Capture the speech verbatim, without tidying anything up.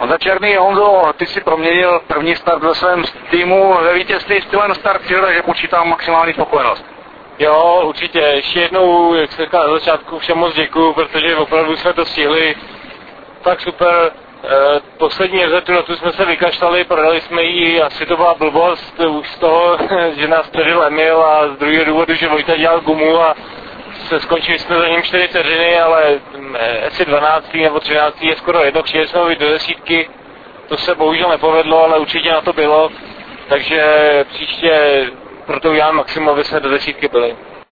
Honza Černý, Honzo, ty si proměnil první start ve svém týmu ve vítězství, stylem start, že počítám maximální spokojenost. Jo, určitě. Ještě jednou, jak se říká na začátku, všem moc děkuju, protože opravdu jsme to stihli. Tak super. E, poslední rezetu, na tu jsme se vykašlali, prodali jsme ji, asi to byla blbost už z toho, že nás předil Emil a z druhého důvodu, že Vojta dělal gumu a se skončili jsme za ním čtyři vteřiny, ale asi dvanáct nebo třináct je skoro jedno, přijeli jsme být do desítky, to se bohužel nepovedlo, ale určitě na to bylo, takže příště proto udělám maximum, aby jsme do desítky byli.